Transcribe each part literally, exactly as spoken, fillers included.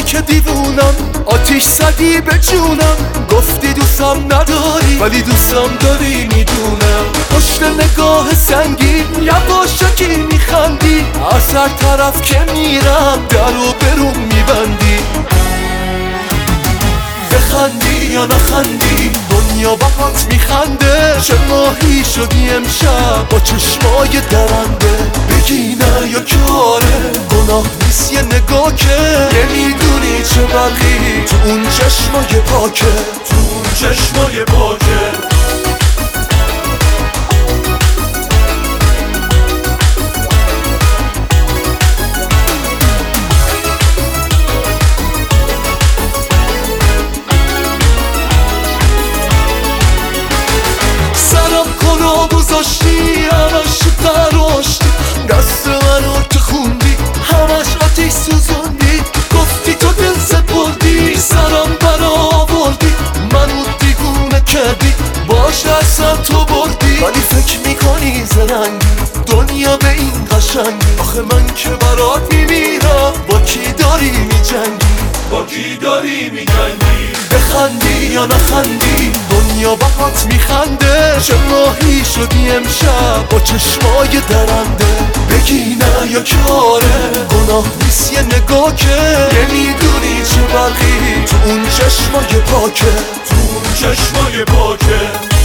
که دیوونم، آتیش زدی به جونم. گفتی دوستم نداری ولی دوستم داری میدونم. پشت نگاه سنگین یواشکی میخندی، از هر طرف که میرم در و برون میبندی. بخندی یا نخندی دنیا باهات میخنده. چه ماهی شدی امشب با چشمای درنده. بگی نه یا کاره گناه نیست یه نگاه که نمیدونی چه برقی تو اون چشمای پاکه، تو اون چشمای پاکه. گذاشتی همش تراشتی، دست منو که خوندی همش آتیش سوزوندی. گفتی تو دل سپردی سرم برآوردی، منو دیوونه کردی باش دستم تو بردی. ولی فکر میکنی زرنگی دنیا به این قشنگی. آخه من که برات میمیرم با کی داری میجنگی، با کی داری میجنگی. بخندی یا نخندی دنیا باهات میخنده. چه ماهی شدی امشب با چشمای درنده. بگی نه یا کاره گناه نیست یه نگاه که نمیدونی چه برقی تو اون چشمای پاکه، تو اون چشمای پاکه.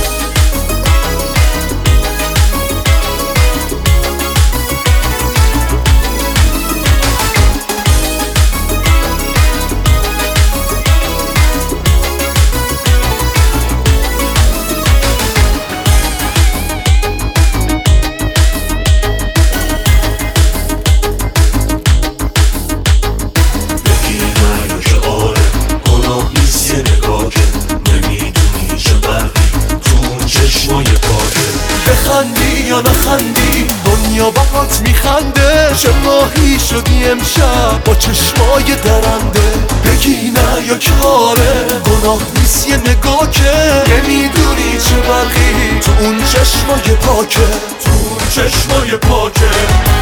بخندی یا نخندی دنیا باهات میخنده. چه ماهی شدی امشب با چشمای درنده. بگی نه یا کاره گناه نیست یه نگاه که نمیدونی چه برقی تو اون چشمای پاکه، تو اون چشمای پاکه.